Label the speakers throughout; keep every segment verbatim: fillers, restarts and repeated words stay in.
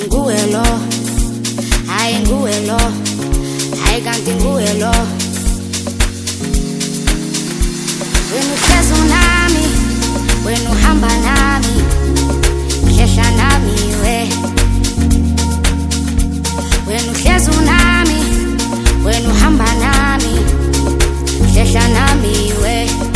Speaker 1: nguwe lo, hayi nguwe lo, hayi kanti nguwe lo. Wena uhlezi nami, wena uhamba nami, hlehla nami we. Wena uhlezi nami, wena uhamba nami, hlehla nami we.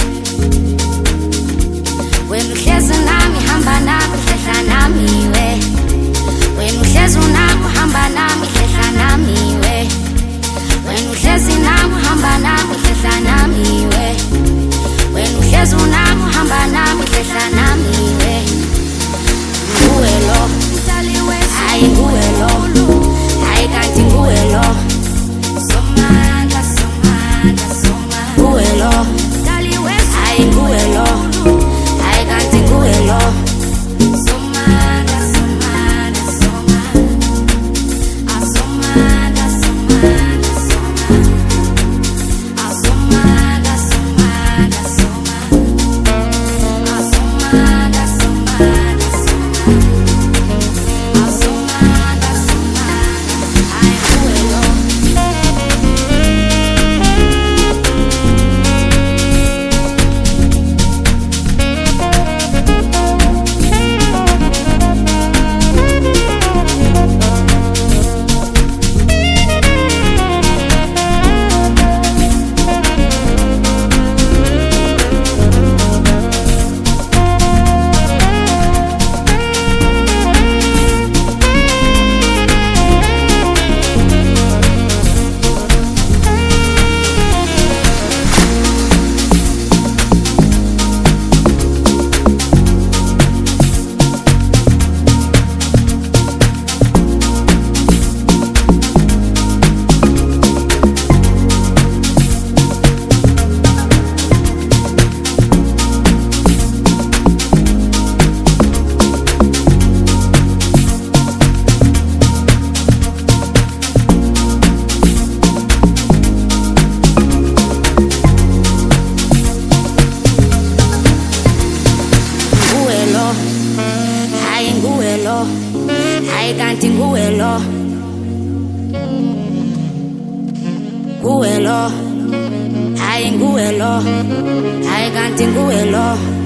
Speaker 1: Wena uhlezi nami, hamba nami, hlehla nami we. Wena uhlezi nami, hamba nami, hlehla nami we. Wena uhlezi nami, hamba nami, hlehla nami we. Wena uhlezi nami, hamba nami, hlehla nami we. Nguwe lo, hayi nguwe lo, hayi kanti nguwe lo. Somandla, somandla, somandla. Nguwe lo, hayi nguwe lo, hayi kanti nguwe lo. Somandla, somandla, somandla. Ah, somandla, somandla, somandla. Ah, somandla, somandla, somandla. Ah, somandla, somandla, somandla. Ah, somandla, somandla. Hayi nguwe lo. Hayi nguwe lo, hayi kanti nguwe lo. Nguwe lo, hayi nguwe lo, hayi kanti nguwe lo.